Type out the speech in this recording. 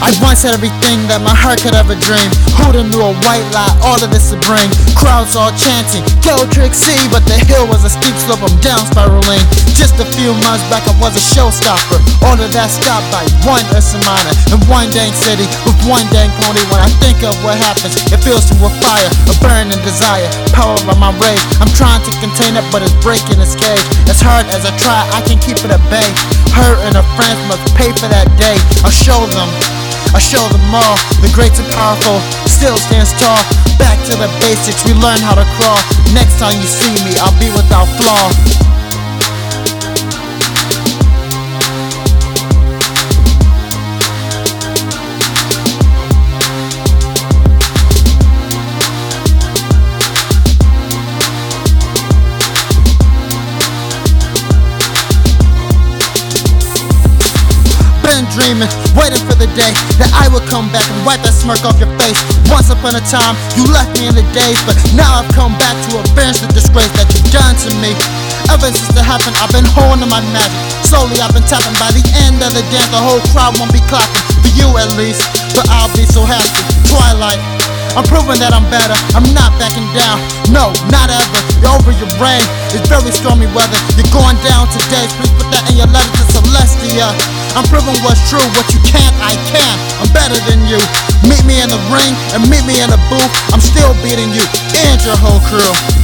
I once had everything that my heart could ever dream. Who'da knew a white lie, all of this to bring? Crowds all chanting, go Trixie, but the hill was a steep slope, I'm down spiraling. Just a few months back I was a showstopper. All of that stopped by one Ursamana in one dang city with one dang pony. When I think of what happens, it feels to a fire, a burning desire, powered by my rage. I'm trying to contain it, but it's breaking its cage. As hard as I try, I can keep it at bay. Her and her friends must pay for that day. I'll show them all. The great and powerful still stands tall. Back to the basics, we learn how to crawl. Next time you see me, I'll be without flaw. Dreaming, waiting for the day that I would come back and wipe that smirk off your face. Once upon a time, you left me in the daze, but now I've come back to avenge the disgrace that you've done to me. Ever since it happened, I've been holding my magic. Slowly I've been tapping. By the end of the dance, the whole crowd won't be clapping. For you at least, but I'll be so happy. Twilight, I'm proving that I'm better. I'm not backing down, no, not ever. You're over your brain, it's very stormy weather. You're going down today, please put that in your letter to Celestia. I'm proving what's true, what you can't, I can. I'm better than you. Meet me in the ring and meet me in the booth. I'm still beating you and your whole crew.